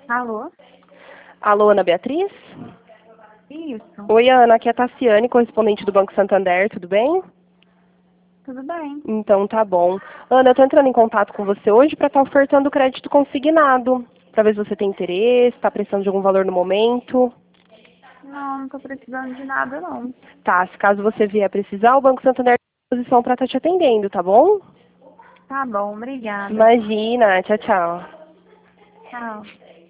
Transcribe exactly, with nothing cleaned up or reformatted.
Alô? Alô, Ana Beatriz? Isso. Oi, Ana, aqui é a Tassiane, correspondente do Banco Santander, tudo bem? Tudo bem? Então tá bom. Ana, eu tô entrando em contato com você hoje para estar ofertando crédito consignado, para ver se você tem interesse, está precisando de algum valor no momento. Não, não tô precisando de nada, não. Tá, se caso você vier precisar, o Banco Santander está à disposição para estar te atendendo, tá bom? Tá bom, obrigada. Imagina, tchau, tchau. Tchau.